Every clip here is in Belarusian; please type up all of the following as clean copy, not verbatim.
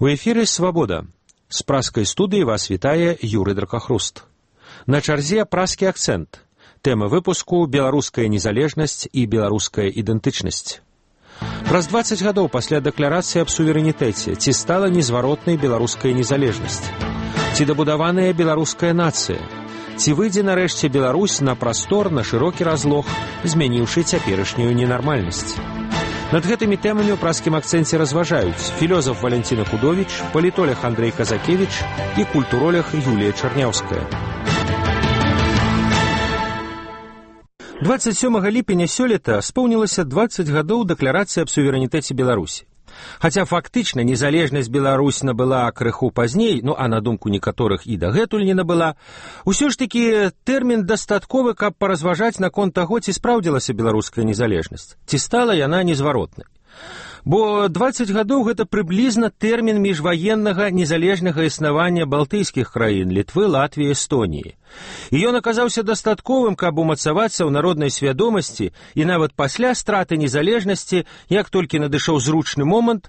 У эфіры «Свабода». З праскай студыі вас вітае Юрый Дракахруст. На чарзе праскі акцэнт. Тэма выпуску «Беларуская незалежнасць і беларуская ідэнтычнасць». Праз 20 гадоў пасля дэкларацыі аб суверэнітэце ці стала незваротнай беларуская незалежнасць? Ці дабудаваная беларуская нацыя? Ці выйдзе нарэшце Беларусь на прастор, на шырокі разлог, змяніўшы цяперашнюю ненармальнасць? Над гэтымі тэмамі ў праскім акцэнце разважаюць філёзаф Валянціна Худовіч, палітолог Андрэй Казакевіч і культуролог Юлія Чарняўская. 27 ліпеня сёлета споўнілася 20 гадоў дэкларацыі аб суверэнітэце Беларусі. Хаця фактычна незалежнасць Беларусь набыла крыху пазней, а на думку некаторых і дагэтуль не набыла, усё ж такі тэрмін дастатковы, каб паразважаць наконт таго, ці спраўдзілася беларуская незалежнасць, ці стала яна незваротнай. Бо 20 гадоў гэта прыблізна тэрмін міжваеннага незалежнага існавання балтыйскіх краін, Літвы, Латвіі, Эстоніі. І ён аказаўся дастатковым, каб умацавацца ў народнай свядомасці, і нават пасля страты незалежнасці, як толькі надышоў зручны момант,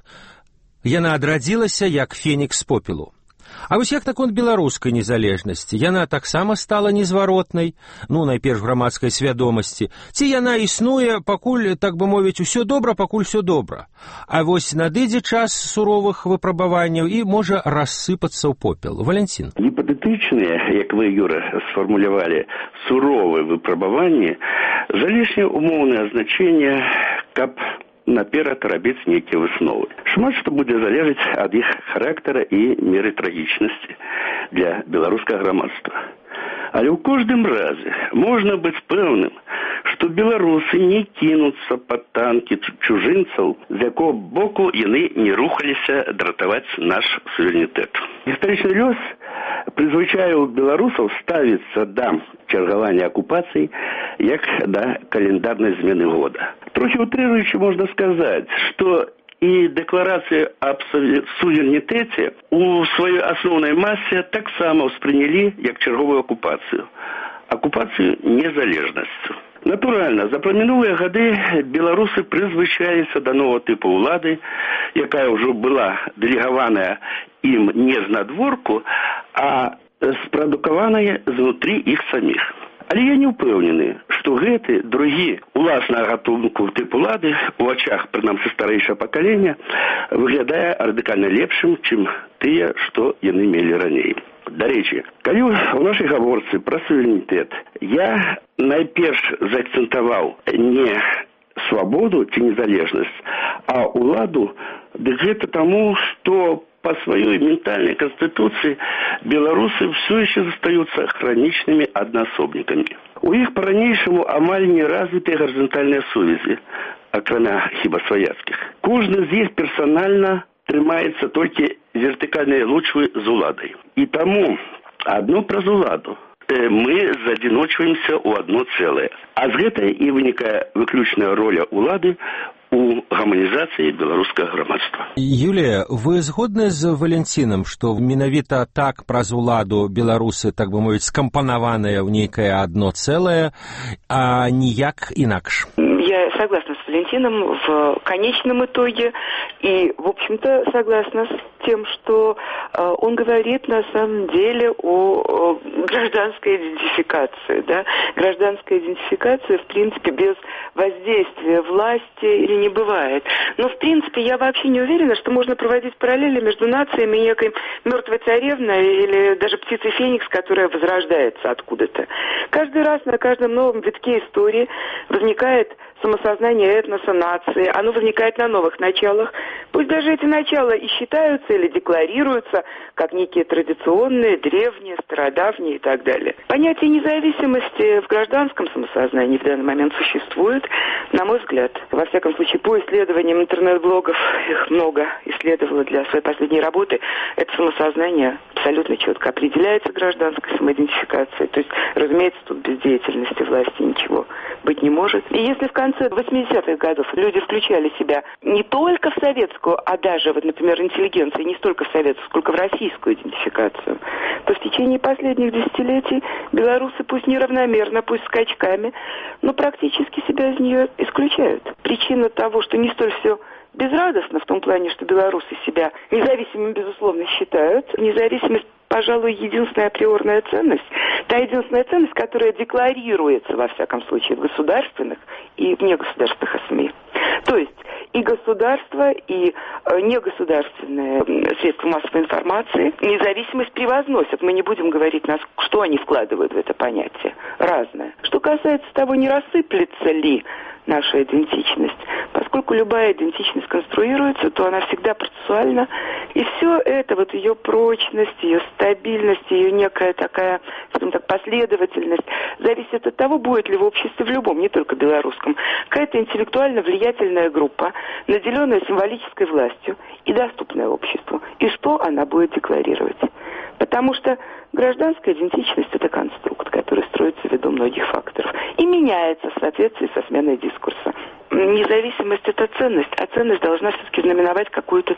яна адрадзілася як фенікс з попелу. А вось як наконт беларускай незалежнасці? Яна таксама стала незваротнай, найперш грамадскай свядомасці. Ці яна існуе, пакуль, так бы мовіць, усё добра, пакуль усё добра. А вось надыдзе час суровых выпрабаванняў і можа рассыпацца ў попел. Валянцін. Гіпатэтычныя, як вы, Юра, сфармулявалі, суровыя выпрабаванні, залішне умоўнае значэнне, каб наперад рабіць нейкія высновы. Шмат што будзе залежаць ад іх характара і меры трагічнасці для беларускага грамадства. Але ў кожным разе можна быць пэўным, што беларусы не кінуцца пад танкі чужынцаў, з якога боку яны не рухаліся дратаваць наш суверэнітэт. Гістарычны лёс прызвычаіў беларусаў ставіцца да чаргавання акупацый як да календарнай змены года. Трохі утрыруючы можна сказаць, што і дэкларацыю аб суверэнітэце у сваёй асноўнай масе таксама ўспрынялі як чарговую акупацыю. Акупацыю незалежнасцю. Натуральна, за прамінулыя гады беларусы прызвычаіліся да новага тыпу ўлады, якая ўжо была дэлегаваная ім не знадворку, а спрадукаваная знутры іх саміх. Але я не ўпэўнены, што гэты другі уласнага гатунку тып улады у ачах, прынамсі старэйшае пакалення, выглядае радыкальна лепшым, чым тыя, што яны мелі раней. Дарэчы, калі ў нашай гаворцы пра суверэнітэт я найперш заакцэнтаваў не свабоду ці незалежнасць, а ўладу, дык гэта таму, што по своей ментальной конституции белорусы все еще застаются хроничными одноособниками. У іх по-ранейшаму амаль не развитыя гарызантальныя сувязі, акрамя хіба сваяцкіх. Кожны з іх персанальна трымаецца толькі вертыкальнай лучвы з уладай. І таму адно праз уладу мы задзіночваемся ў адно цэлае. А з гэтай і вынікае выключная роля улады у гаманізацыі беларускага грамадства. Юлія, вы згодны з Валянцінам, што менавіта так праз уладу беларусы, так бы мовіць, скампанаваныя ў нейкае адно цэлае, а ніяк інакш? Я согласна с Валентином в конечном итоге и, в общем-то, согласна с тем, что он говорит на самом деле о гражданской идентификации. Да? Гражданская идентификация, в принципе, без воздействия власти или не бывает. Но, в принципе, я вообще не уверена, что можно проводить параллели между нациями и некой мертвой царевной или даже птицей Феникс, которая возрождается откуда-то. Каждый раз на каждом новом витке истории возникает самосознание этноса, нации. Оно возникает на новых началах. Пусть даже эти начала и считаются или декларируются как некие традиционные, древние, стародавние и так далее. Понятие независимости в гражданском самосознании в данный момент существует, на мой взгляд. Во всяком случае, по исследованиям интернет-блогов, их много исследовала для своей последней работы, это самосознание абсолютно четко определяется гражданской самоидентификацией. То есть, разумеется, тут без деятельности власти ничего быть не может. И если в конце 80-х годов люди включали себя не только в советскую, а даже, вот, например, интеллигенция, не столько в советскую, сколько в российскую идентификацию, то в течение последних десятилетий белорусы, пусть неравномерно, пусть скачками, но практически себя из нее исключают. Причина того, что не столь все безрадостно в том плане, что белорусы себя независимыми, безусловно, считают. Независимость, пожалуй, единственная априорная ценность, та единственная ценность, которая декларируется, во всяком случае, в государственных и в негосударственных СМИ. То есть и государство, и негосударственные средства массовой информации независимость превозносят. Мы не будем говорить, что они вкладывают в это понятие. Разное. Что касается того, не рассыплется ли наша идентичность, поскольку любая идентичность конструируется, то она всегда процессуальна, и все это, вот ее прочность, ее стабильность, ее некая такая, скажем так, последовательность, зависит от того, будет ли в обществе, в любом, не только белорусском, какая-то интеллектуально влиятельная группа, наделенная символической властью и доступная обществу, и что она будет декларировать. Потому что гражданская идентичность – это конструкт, который строится ввиду многих факторов и меняется в соответствии со сменой дискурса. Независимость – это ценность, а ценность должна все-таки знаменовать какие-то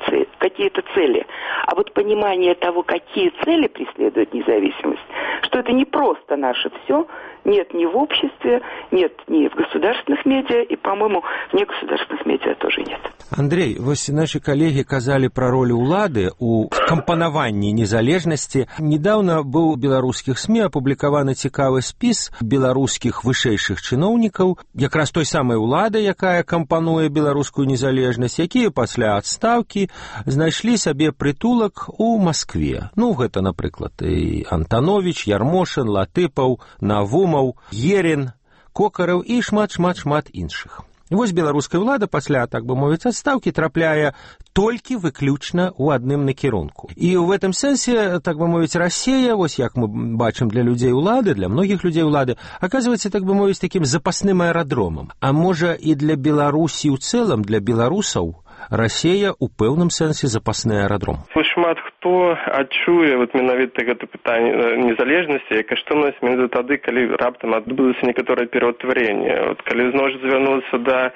цели. А вот понимание того, какие цели преследует независимость, что это не просто наше все, нет ни в обществе, нет ни в государственных медиа, и, по-моему, в негосударственных медиа тоже нет. Андрей, вось наши коллеги казали про роль улады у кампанаванні незалежнасці. Недавно быў у беларускіх СМІ апублікаваны цікавы спіс беларускіх вышэйшых чыноўнікаў, якраз той самай улады, якая кампануе беларускую незалежнасць, якія пасля адстаўкі знайшлі сабе прытулак у Маскве. Ну, гэта, напрыклад, і Антанович, Ярмошин, Латыпаў, Навумаў, Ерин, Кокараў і шмат іншых. Вось беларуская ўлада пасля, так бы мовіць, адстаўкі трапляе толькі выключна ў адным накірунку. І ў гэтым сэнсе, так бы мовіць, Расія, вось як мы бачым для людзей улады, для многіх людзей улады, аказваецца, так бы мовіць, такім запасным аэрадромам. А можа і для Беларусі ў цэлым, для беларусаў, Расія ў пэўным сэнсе запасны аэрадром. Шмат хто адчуе менавіта гэта пытанне незалежнасці, каштоўнасць менавіта тады, калі раптам адбылося некаторае пераўтварэнне. Калі зноў звярнуцца да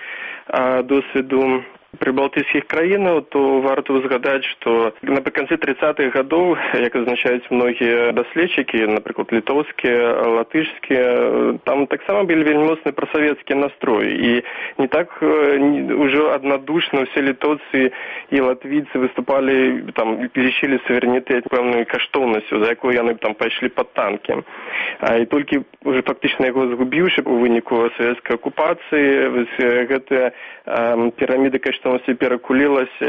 досведу прыбалтыйскіх краінаў, то варта згадаць, што напрыканцы 30-х гадоў, як азначаюць многія даследчыкі, напрыклад, літоўскія, латышскія, там таксама былі вельмі моцны прасавецкія настроі. І не так ўжо аднадушна ўсе літоўцы і латвійцы выступалі, там, лічылі суверэнітэт пэўнай каштоўнасцю, за якую яны там пайшлі пад танкі. І толькі ўжо фактычна яго згубіўшы у выніку савецкай акупацыі, гэтая піраміда каштоўнасці перакулілася,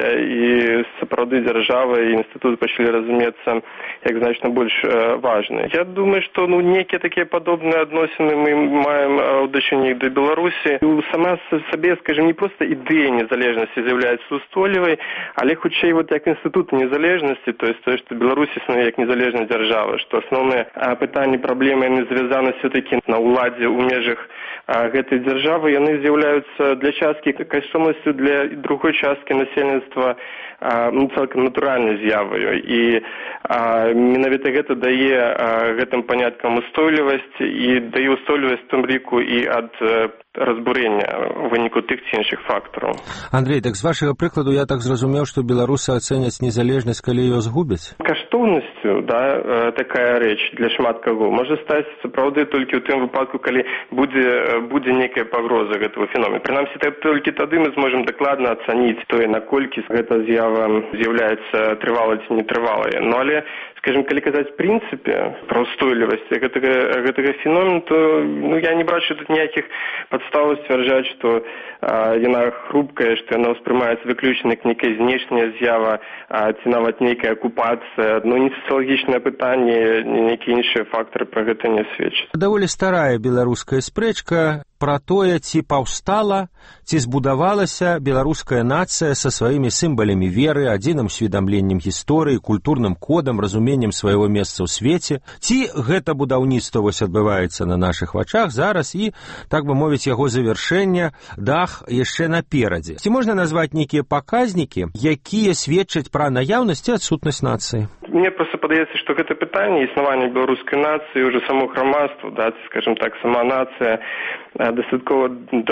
і сапраўды дзяржава і інстытут пачалі разумецца як значна больш важны. Я думаю, што некія такія падобныя адносіны мы маем у дачыненні да Беларусі. Сама сабе, скажем, не проста ідэя незалежнасці з'яўляецца устойлівай, але хутчэй як інстытут незалежнасці, то есть тое, што Беларусь існуе як незалежная дзяржава, што асноўныя пытанні, праблемы, яны звязаны все-таки на ўладзе ў межах гэтай дзяржавы, яны з'яўляюцца для часткі каштоўнасцю для другой часткі насельніцтва цалкам натуральнай з'яваю. І менавіта гэта дае гэтым паняткам устойлівасць і дае устойлівасць в том ліку і ад разбурення у выніку тых ці іншых фактараў. Андрей, так з вашага прыкладу я так зразумеў, што беларусы ацэняць незалежнасць, калі ее згубяць? Каштоўнасцю, такая рэч для шмат каго можа стаць сапраўды толькі ў тым выпадку, калі будзе некая пагроза гэтага феномена. Прынамсі, толькі тады мы зможам дакладна ацаніць тое, наколькі гэта з'ява з'яўляецца трывалай ці нетрывалай. Ну, але, скажем, калі казаць в прынцыпе пра ўстойлівасць гэтага феномена, то я не бачу тут ніякіх падставаў сцвярджаць, што яна хрупкая, што яна ўспрымаецца выключна як некая знешняя з'ява, ці нават нейкая акупацыя. Не сацыялагічнае пытанне, нейкія іншыя фактары пра гэта не сведчаць. Даволі старая беларуская спрэчка пра тое, ці паўстала, ці збудавалася беларуская нацыя са сваімі сімвалямі веры, адзіным усведамленнем гісторыі, культурным кодам, разуменнем свайго месца ў свеце, ці гэта будаўніцтва вось адбываецца на нашых вачах зараз і, так бы мовіць, яго завяршэнне, дах яшчэ наперадзе. Ці можна назваць нейкія паказнікі, якія сведчаць пра наяўнасць і адсутнасць нацыі? мне просто падаецца, што гэта пытанне існавання беларускай нацыі, уже само грамадства, да, скажем так, сама нацыя дастаткова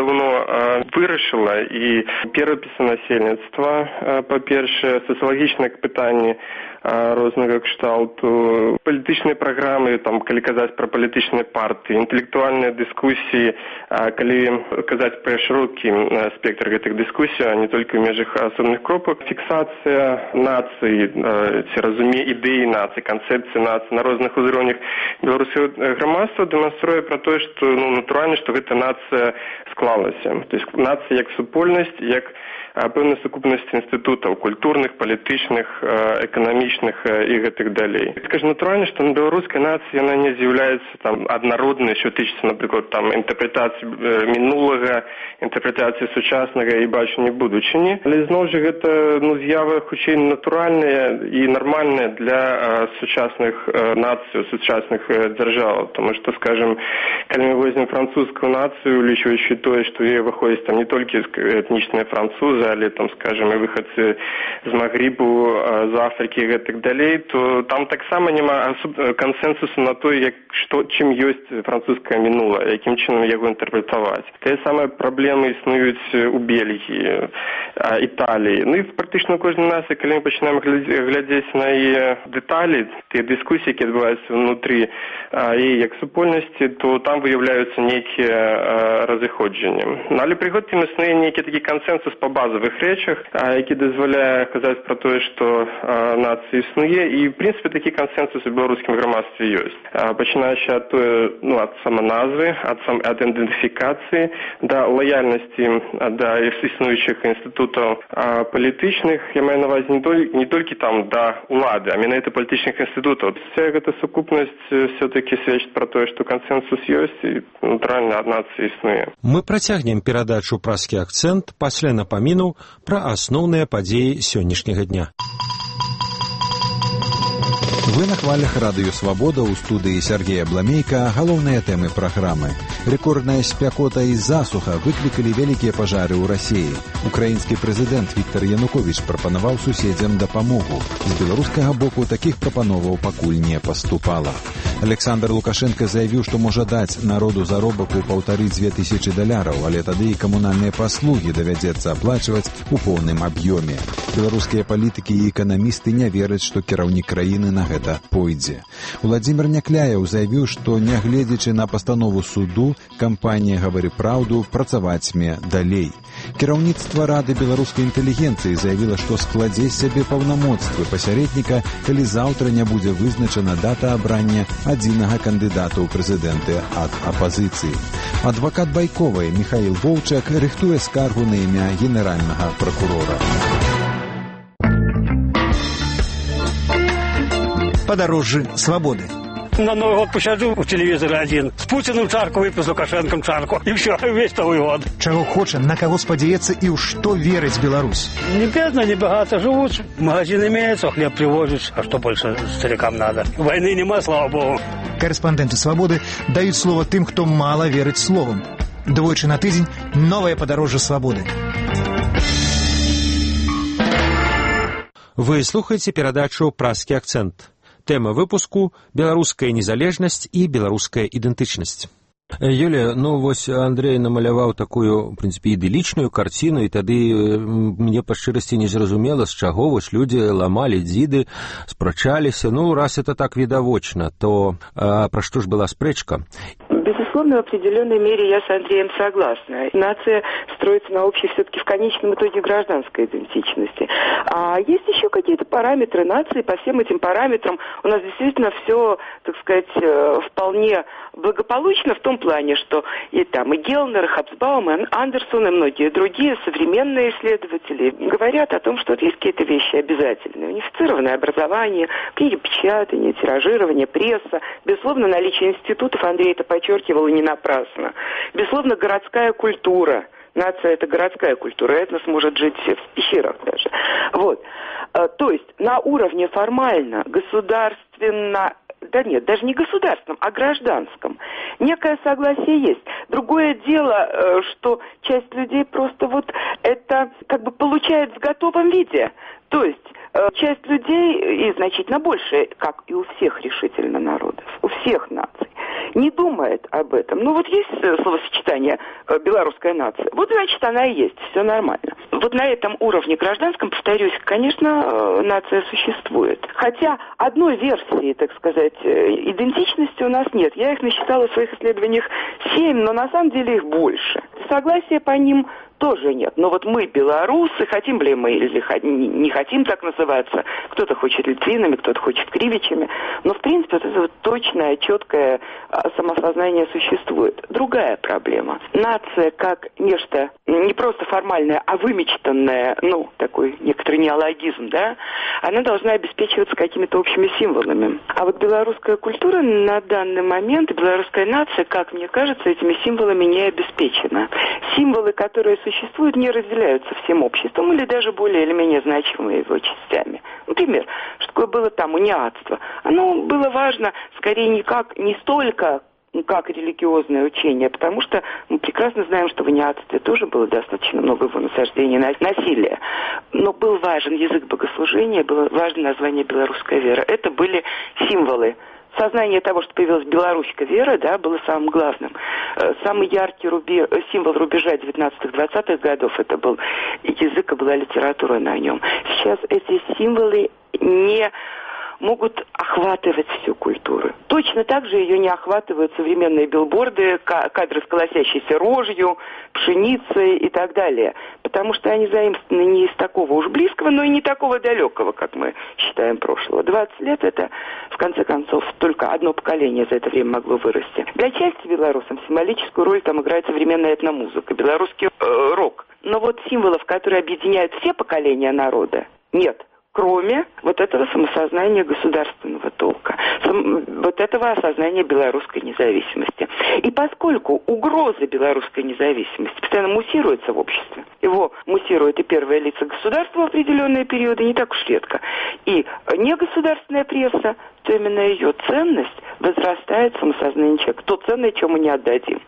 давно вырашыла, і перапісы насельніцтва, па-першае, сацыялагічныя пытанні рознага кшталту, палітычныя праграмы, там, калі казаць пра палітычныя партыі, інтэлектуальныя дыскусіі, калі казаць пра шырокі спектр гэтых дыскусій, а не толькі ў межах асобных кропак, фіксацыя нацыі, ці ідэі нацыі, канцэпцыі нацыі на розных узроўнях беларускага грамадства дэманструе пра тое, што натуральна, што гэта нацыя склалася. То есть нацыя як супольнасць, як пэўная сукупнасць інстытутаў культурных, палітычных, эканамічных і гэтых далей. Скажу, натуральна, што на беларускай нацыі яна не з'яўляецца там аднароднай, що тычыцца, напрыклад, там інтэрпрэтацыі мінулага, інтэрпрэтацыі сучаснага і бачання будучыні. Але зноў жа гэта з'ява хутчэй натуральная і нармальная для сучасных нацый, сучасных дзяржаў. Тому што, скажем, калі мы возьмем французскую нацыю, улічваючы тое, што яе выходзіць там не толькі этнічныя французы, але там, скажем, і выхадцы з Магрибу, з Афрыкі і гэтак далей, то там таксама няма кансенсусу на тое, чым ёсць французскае мінулае, якім чынам яго інтэрпрэтаваць. Тыя самыя праблемы існуюць у Бельгіі, Італіі. Ну і практычна у кожнай нацыі, калі мы пачынаем глядзець на яе дэталі, тыя дыскусіі, які адбываюцца внутры яе як супольнасці, то там выяўляюцца нейкія разыходжанні. Але пры гэтым існуе нейкі такі кансенсус па базовых рэчах, які дазваляе казаць пра тое, што нацыя існуе, і, в прынцыпе, такі кансенсус у беларускім грамадстве ёсць. Пачынаючы ад тое, ад саманазвы, ад ідэнтыфікацыі, да лаяльнасці да існуючых інстытутаў палітычных, я маю на ўвазе не толькі там да улады, а менавіта палітычных інстытутаў. Вся гэта сукупнасць все-таки сведчыць пра тое, што кансенсус ёсць, і натуральна ад нацыі існуе. Мы працягнем перадачу «Праскі акцэнт» пасля напаміну пра асноўныя падзеі сённяшняга дня. Вы на хвалях радыё «Свабода», у студыі Сергея Бламейка. Галоўныя тэмы праграмы. Рэкордная спякота і засуха выклікалі вялікія пажары ў Расіі. Украінскі прэзідэнт Віктор Януковіч прапанаваў суседзям дапамогу. З беларускага боку такіх прапановаў пакуль не паступала. Александр Лукашенко заявіў, што можа даць народу заробак у $1500, але тады і камунальныя паслугі давядзецца аплачваць у поўным аб'ёме. Беларускія палітыкі і эканамісты не вераць, што кіраўнік краіны на гэта пойдзе. Владзімір Някляеў заявіў, што, нягледзячы на пастанову суду, кампанія «Гавары праўду» працавацьме далей. Кіраўніцтва Рады беларускай інтэлігенцыі заявіла, што складзе з сябе паўнамоцтвы пасярэдніка, калі заўтра не будзе вызначана дата абрання адзінага кандыдата ў прэзідэнты ад апазіцыі. Адвакат Байковай Міхаіл Воўчак рыхтуе скаргу на імя генеральнага пракурора. Подорожжи свободы. На Новый год посяду у телевизора один. С Путиным чарку выпью, с Лукашенком чарку. И все, весь Новый год. Чего хочет, на кого спадзяецца и у что верить Беларусь? Не бедно, не богато живут. Магазин имеется, хлеб привозят. А что больше старикам надо? Войны нема, слава богу. Корреспонденты «Свободы» дают слово тем, кто мало верит словам. Двойчы на тыдзень новое подорожжа свободы. Вы слухаеце перадачу «Праскі акцэнт». Тэма выпуску «Беларуская незалежнасць і беларуская ідэнтычнасць». Юлія, вось Андрей намаляваў такую, в прынцыпе, ідылічную карціну, і тады мне па шчырасці не зразумела, з чаго вось людзі ламалі дзіды, спрачаліся. Раз это так відавочна, то пра што ж была спрэчка? Безусловно, в определенной мере я с Андреем согласна. Нация строится на общей все-таки в конечном итоге гражданской идентичности. А есть еще какие-то параметры нации. По всем этим параметрам у нас действительно все, так сказать, вполне благополучно в том плане, что и Гелнер, и Хабсбаум, и Андерсон, и многие другие современные исследователи говорят о том, что есть какие-то вещи обязательные. Унифицированное образование, книгопечатание, тиражирование, пресса. Безусловно, наличие институтов, Андрей это подчеркивал и не напрасно. Безусловно, городская культура. Нация – это городская культура, этнос может жить в пещерах даже. Вот. То есть на уровне формально, государственно, да нет, даже не государственном, а гражданском, некое согласие есть. Другое дело, что часть людей просто вот это как бы получает в готовом виде. То есть часть людей, и значительно больше, как и у всех решительно народов, у всех наций, не думает об этом. Ну вот есть словосочетание «белорусская нация». Вот, значит, она и есть, все нормально. Вот на этом уровне гражданском, повторюсь, конечно, нация существует. Хотя одной версии, так сказать, идентичности у нас нет. Я их насчитала в своих исследованиях 7, но на самом деле их больше. Согласия по ним тоже нет. Но вот мы, белорусы, хотим ли мы или не хотим так называться, кто-то хочет литвинами, кто-то хочет кривичами, но в принципе вот это вот точное, четкое самосознание существует. Другая проблема. Нация как нечто не просто формальное, а вымечтанное, ну, такой некоторый неологизм, да, она должна обеспечиваться какими-то общими символами. А вот белорусская культура на данный момент, белорусская нация, как мне кажется, этими символами не обеспечена. Символы, которые существуют, не разделяются всем обществом или даже более или менее значимыми его частями. Например, что такое было там униатство? Оно было важно скорее не столько как религиозное учение, потому что мы прекрасно знаем, что в униатстве тоже было достаточно много его насаждений насилия. Но был важен язык богослужения, было важно название белорусская вера. Это были символы. Сознание того, что появилась белорусская вера, да, было самым главным. Самый яркий символ рубежа 19-20-х годов, это был язык, и была литература на нем. Сейчас эти символы не могут охватывать всю культуру. Точно так же ее не охватывают современные билборды, кадры с колосящейся рожью, пшеницей и так далее. Потому что они заимствованы не из такого уж близкого, но и не такого далекого, как мы считаем, прошлого. 20 лет это, в конце концов, только одно поколение за это время могло вырасти. Для части белорусов символическую роль там играет современная этномузыка, белорусский рок. Но вот символов, которые объединяют все поколения народа, нет. Кроме вот этого самосознания государственного толка, вот этого осознания белорусской независимости. И поскольку угроза белорусской независимости постоянно муссируется в обществе, его муссируют и первые лица государства в определенные периоды, не так уж редко, и негосударственная пресса, то именно ее ценность возрастает в самосознании человека. То ценное, чем мы не отдадим.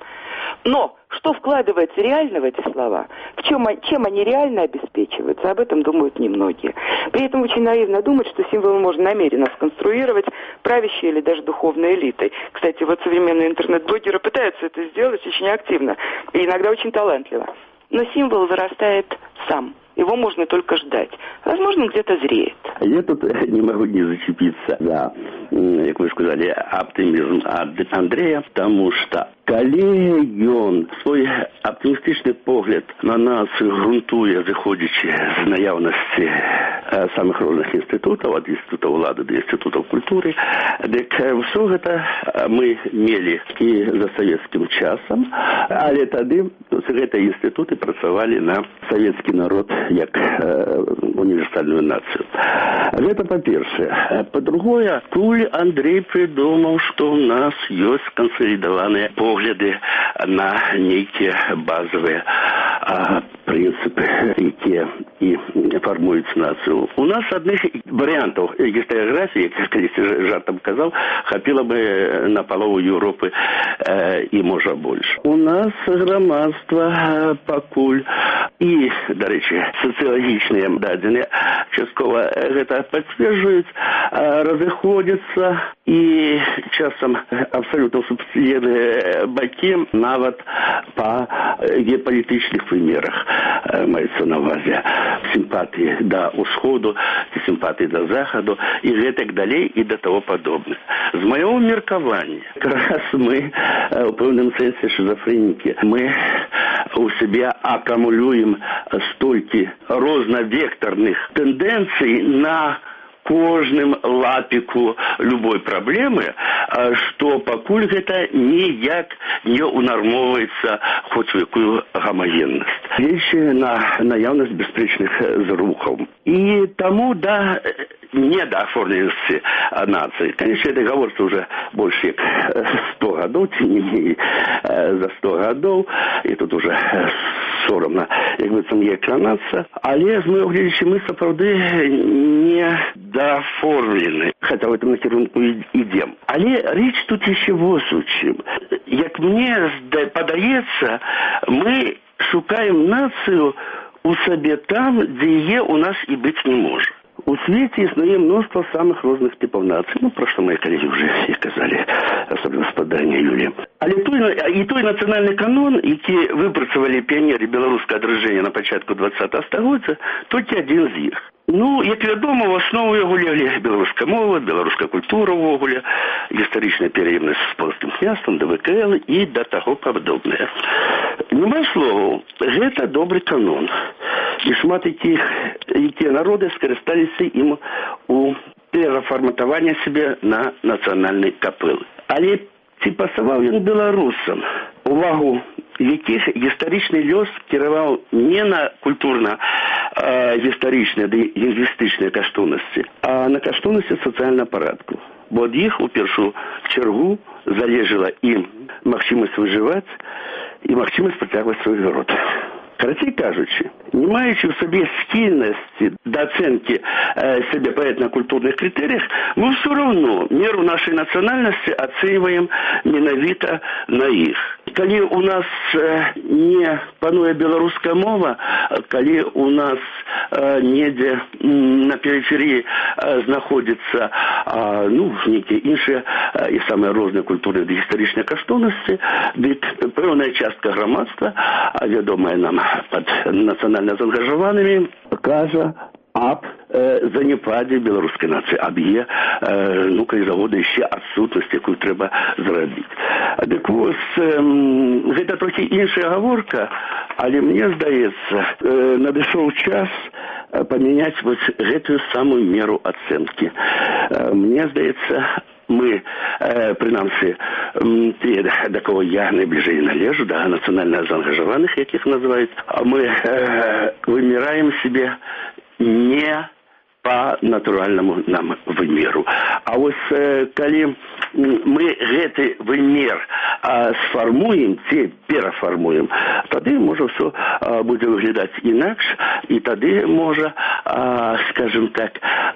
Но что вкладывается реально в эти слова, чем они реально обеспечиваются, об этом думают немногие. При этом очень наивно думать, что символы можно намеренно сконструировать правящей или даже духовной элитой. Кстати, вот современные интернет-блогеры пытаются это сделать очень активно и иногда очень талантливо. Но символ вырастает сам. Его можно только ждать. Возможно, где-то зреет. Я тут не могу не зачепиться за, как вы сказали, оптимизм Андрея, потому что коли он свой оптимистичный погляд на нацию грунтує, заходячи з наявності самих різних інститутів, від інституту влади до інституту культури, так все це ми мали і за совєтським часом, але тоді ці інститути працювали на совєтський народ як універсальну націю. Это по-перше. По-другое, Куль Андрей придумал, что у нас есть консолидованные погляды на некие базовые принципы, которые и формуют нацию. У нас одних вариантов историографии, как я жартом сказал, хватило бы на полову Европы и, может, больше. У нас громадство покуль и, до речи, социологичные данные частково это подтверждают, разыходятся и часом абсолютно субсидиарные баки нават по геополитичных примерах мається на увазі симпатии до усходу, симпатии до заходу и так далее и до того подобное. З моего меркования, как раз мы в певном сенсе шизофреники, мы у себя аккумулюем столько разновекторных тенденций на кожным лапику любой проблемы, что покуль это ніяк не унормовывается хоть в якую гомогенность. Речь на наявность беспечных зрухов. И тому, да, недооформленности нации. Конечно, это говорится уже больше 100 годов, тем не менее, за 100 гадоў, і тут уже сорамна, як быццам є кранацца, але з моего гледзяча мы сапраўды не дааформлены, хотя в этом накірунку ідзем. Але рэч тут яшчэ вось у чым. Як мне падаецца, мы шукаем нацыю у сабе там, дзе яе у нас і быць не можа. У свеце існуе мноства самых розных типаў нацый, про што мои калегі уже і казалі, асабліва спадарня Юлія. Але той нацыянальны канон, які выпрацавалі піянеры беларускага адраджэння на пачатку 20-го стагоддзя, толькі адзін з іх. Як вядома, в основу яго леглі беларуская мова, беларуская культура ўвогуле, гістарычная пераемнасць з польскім княствам, ДВКЛ і да таго падобнае. Нема словаў, гэта добры канон. І шмат якія народы скарысталіся ім у перафарматаванні сябе на нацыянальнай капэлы. Але ці пасаваў ён беларусам, увагу якіх гістарычны лёс кіраваў не на культурна-гістарычныя ды лінгвістычныя каштоўнасці, а на каштоўнасці сацыяльнага парадку. Бо ад іх у першую чаргу залежала і магчымасць выжываць, і магчымасць працягваць свой род. Карацей кажучы, не маючы ў сабе схільнасці да ацэнкі сябе па этнакультурных крытэрыях, мы ўсё роўно меру нашай нацыянальнасці ацэньваем менавіта на іх. Калі у нас не пануе беларуская мова, калі у нас недзе на перыферыі знаходзіцца нейкія іншыя і самыя розныя культурныя ды гістарычныя каштоўнасці, дык пэўная частка грамадства, вядомая нам пад нацыянальна заангажаванымі, кажа аб занепадзе беларускай нацыі, аб яе, калі загода яшчэ адсутнасць, якую трэба зрабіць. Дык вось, гэта трохі іншая гаворка, але мне здаецца, надышоў час памяняць вось гэтую самую меру ацэнкі. Мне здаецца, мы, прынамсі, да кого я найбліжэй належу, да нацыянальна заангажаваных, якіх называюць, мы выміраем себе не по натуральнаму нам вымеру. А вось калі мы гэты вымер сфармуем, ці перафармуем, тады можа ўсё будзе выглядаць інакш, і тады можа, скажем так,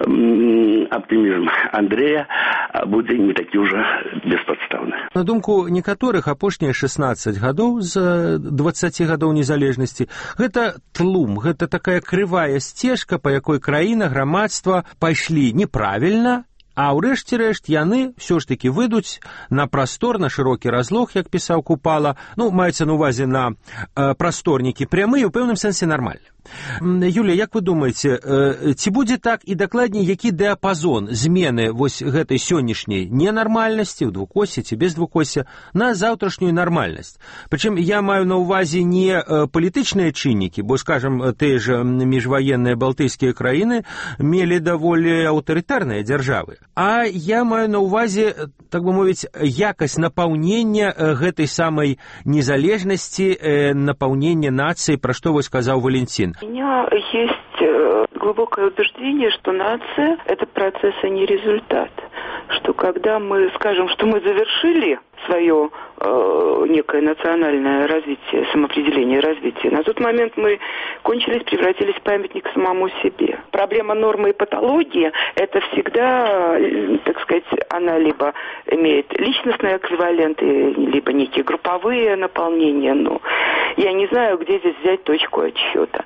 аптымізм Андрэя будзе не такі ўжо беспадстаўны. На думку некаторых, апошнія 16 гадоў з 20 гадоў незалежнасці гэта тлум, гэта такая крывая сцежка, па якой краіна, грамадства пайшлі неправільна, а ўрэшце рэшт яны ўсё ж такі выйдуць на прастор, на шырокі разлог, як пісаў Купала, маецца на ўвазе на прасторнікі прямыя, у пэўным сэнсе нармальна. Юлія, як вы думаеце, ці будзе так і дакладней, які дыяпазон змены вось гэтай сённяшняй ненармальнасці, ў двукосе ці без двукося, на заўтрашнюю нармальнасць? Прычым я маю на ўвазе не палітычныя чыннікі, бо, скажам, тыя ж міжваенныя балтыйскія краіны мелі даволі аўтарытарныя дзяржавы. А я маю на ўвазе, так бы мовіць, якасць напаўнення гэтай самай незалежнасці, напаўнення нацыі, пра што вось сказаў Валентин. У меня есть глубокое убеждение, что нация – это процесс, а не результат. Что когда мы скажем, что мы завершили свое некое национальное развитие, самоопределение, развитие, на тот момент мы кончились, превратились в памятник самому себе. Проблема нормы и патологии – это всегда, так сказать, она либо имеет личностные эквиваленты, либо некие групповые наполнения. Я не знаю, где здесь взять точку отсчета.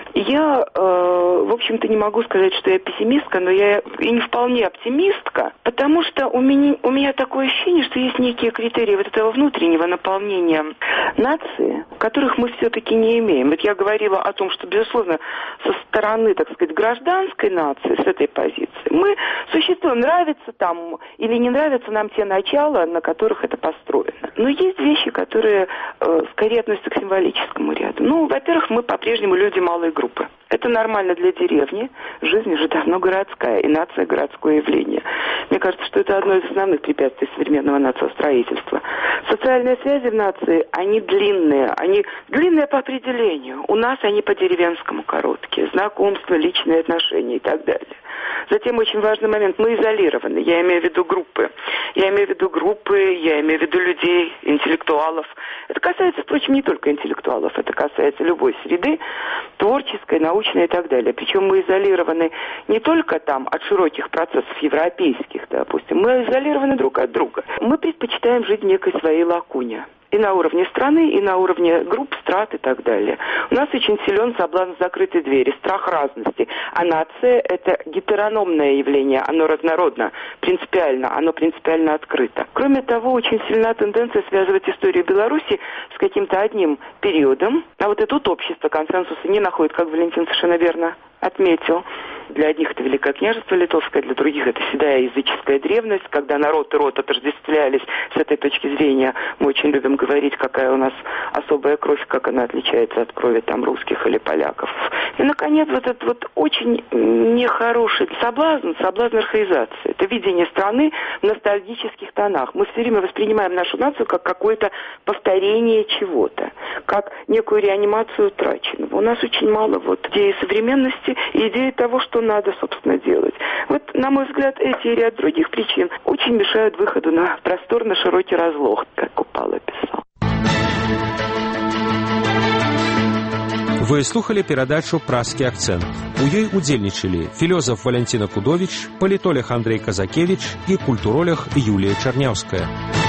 Я, в общем-то, не могу сказать, что я пессимистка, но я и не вполне оптимистка, потому что у меня такое ощущение, что есть некие критерии вот этого внутреннего наполнения нации, которых мы все-таки не имеем. Вот я говорила о том, что, безусловно, со стороны, так сказать, гражданской нации, с этой позиции, мы существуем, нравится там или не нравятся нам те начала, на которых это построено. Но есть вещи, которые скорее относятся к символическому ряду. Во-первых, мы по-прежнему люди малой группы. Это нормально для деревни. Жизнь уже давно городская, и нация – городское явление. Мне кажется, что это одно из основных препятствий современного нациостроительства. Социальные связи в нации, они длинные по определению. У нас они по-деревенскому короткие. Знакомства, личные отношения и так далее. Затем очень важный момент. Мы изолированы. Я имею в виду группы. Я имею в виду людей, интеллектуалов. Это касается, впрочем, не только интеллектуалов. Это касается любой среды, творческой, научной и так далее. Причем мы изолированы не только там от широких процессов европейских, допустим. Мы изолированы друг от друга. Мы предпочитаем жить в некой своей лакуне. И на уровне страны, и на уровне групп, страт и так далее. У нас очень силен соблазн закрытой двери, страх разности. А нация – это гетерономное явление, оно разнородно, оно принципиально открыто. Кроме того, очень сильна тенденция связывать историю Беларуси с каким-то одним периодом. А вот и тут общество консенсуса не находит, как Валентин совершенно верно отметил. Для одних это Великое княжество Литовское, для других это седая языческая древность, когда народ и род отождествлялись. С этой точки зрения мы очень любим говорить, какая у нас особая кровь, как она отличается от крови там русских или поляков. И, наконец, вот этот вот очень нехороший соблазн архаизации. Это видение страны в ностальгических тонах. Мы все время воспринимаем нашу нацию как какое-то повторение чего-то, как некую реанимацию утраченного. У нас очень мало вот идеи современности и идеи того, что надо, собственно, делать. Вот, на мой взгляд, эти и ряд других причин очень мешают выходу на простор, на широкий разлог, как Купала писал. Вы слухали перадачу «Празкі акцэнт». У ёй удзельнічалі філёзаф Валянціна Кудовіч, палітолог Андрей Казакевіч і культуролог Юлія Чарняўская.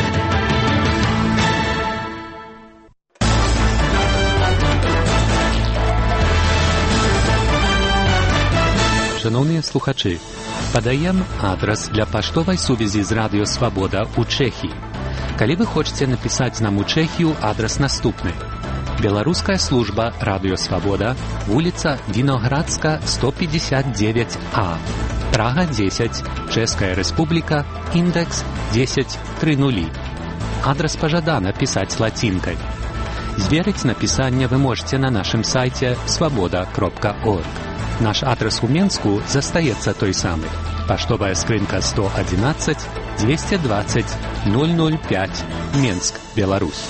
Шановні слухачі, подаємо адрес для поштової сувязі з Радіо Свобода у Чехії. Коли ви хочете написати нам у Чехію, адрес наступний. Белорусская служба Радио Свобода, улица Виноградска, 159А, Прага 10, Чешская Республика, индекс 1030. Адрес пожадано писать латинкой. Зверить написание вы можете на нашем сайте svoboda.org. Наш адрес у Менску застається той самий. Поштовая скринка 111 220 005, Менск, Беларусь.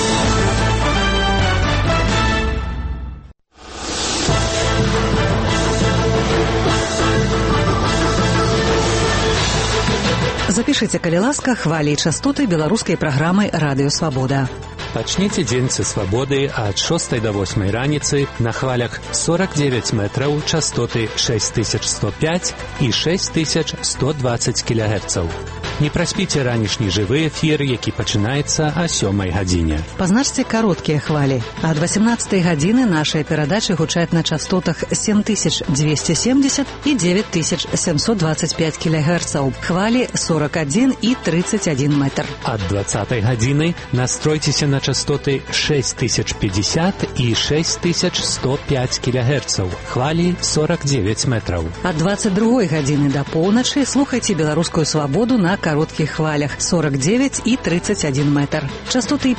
Запишите, калі ласка, хвалі і частоты беларускай праграмы «Радыё Свабода». Пачніце дзень са свабоды ад 6 до 8 раніцы на хвалях 49 метраў, частоты 6105 і 6120 кГц. Не праспіце ранішні жывы эфір, які пачынаецца о 7 гадзіне. Пазначце кароткія хвалі. Ад 18 гадзіны нашыя перадачы гучаць на частотах 7270 і 9725 кГц. Хвалі 41 і 31 метр. Ад 20 гадзіны настройцеся на частоты 6050 і 6105 кГц. Хвалі 49 метраў. Ад 22 гадзіны до поўначы слухайце беларускую свабоду на кароткіх хвалях 49 і 31 метр. Частоты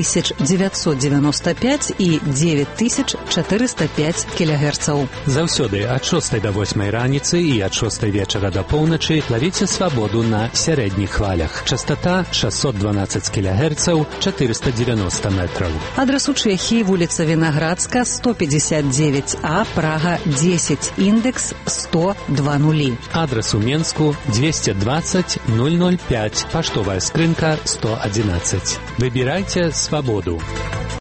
5995 і 9405 кГц. Заўсёды ад 6 до 8 раніцы і ад 6 вечара до поўначы лавіце свабоду на сярэдніх хвалях. Частота 612 кГц, 490 метров. Адрес у Чехии, улица Виноградска, 159А, Прага 10, индекс 10020. Адрес у Менску 220 005, поштовая скринка 111. Выбирайте свободу.